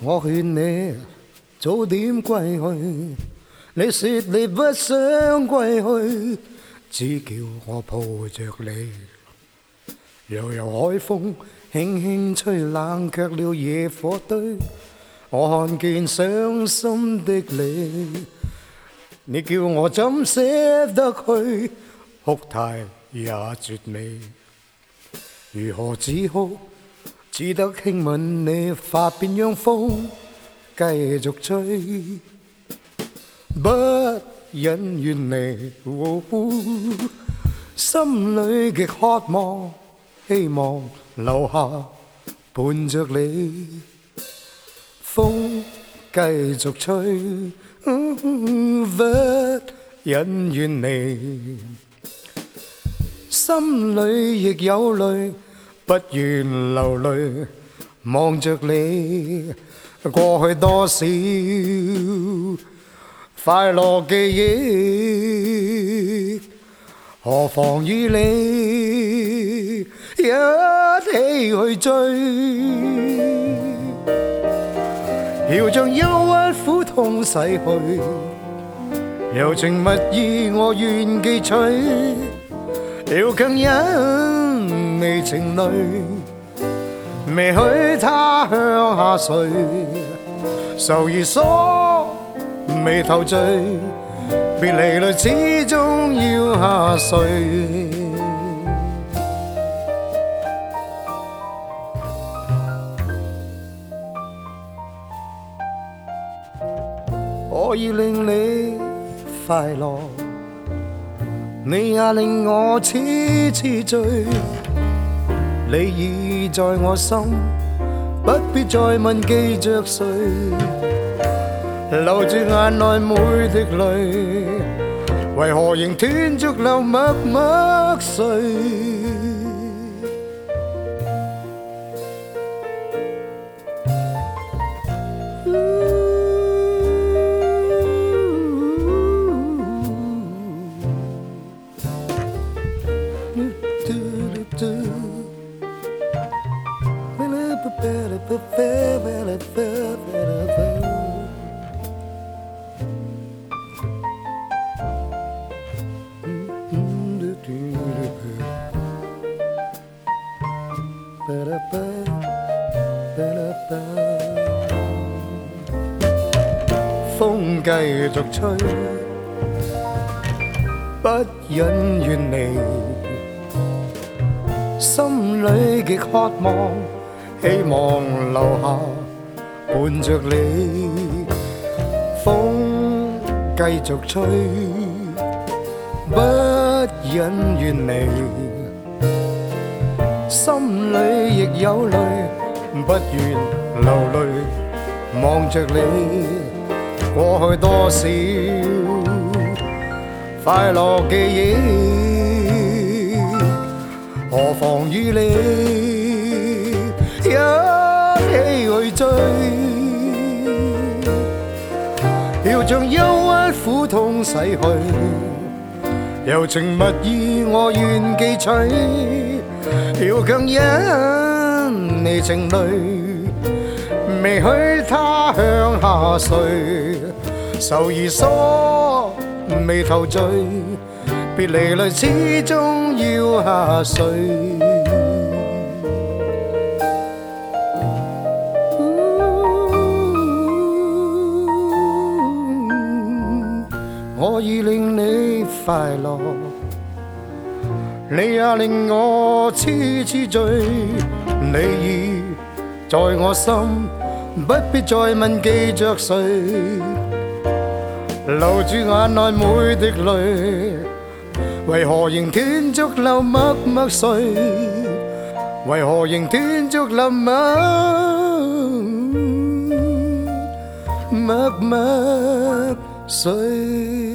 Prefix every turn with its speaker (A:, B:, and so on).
A: 我勸你早點歸去，你說你不想歸去，只叫我抱着你。悠悠海風輕輕吹，冷卻了野火堆。我看見傷心的你，你叫我怎捨得去，哭態也絕美。如何止哭？只得輕吻你髮邊，讓風繼續吹。不忍遠離，心裏極渴望，希望留下伴着你。風繼續吹，不忍遠離，心裏亦有淚，不願流淚，望着你過去多少快樂記憶，何妨與你一起去追。要將憂鬱苦痛洗去，柔情蜜意我願記取，要強忍你情淚，未許他向下垂，愁兒鎖眉頭聚，別離淚始終要下垂。可以令你快樂，你也令我痴痴醉。你已在我心，不必再問記着誰，留住眼內每滴淚，為何仍斷續流默默碎。風繼續吹，不忍遠離，心裏極渴望，希望留下伴着你。風繼續吹，不忍遠離，心裏亦有淚，不願流淚，望着你過去多少快樂記憶，何妨與你一起去追。要將憂鬱苦痛洗去，柔情蜜意我願記取，要強忍你情淚，未許他向下垂，愁兒鎖眉頭聚，別離淚始終要下垂。我已令你快樂，你也令我痴痴醉。你已在我心，不必再問記着誰，留住眼內每滴淚，為何仍斷續流默默碎？為何仍斷續流默默碎？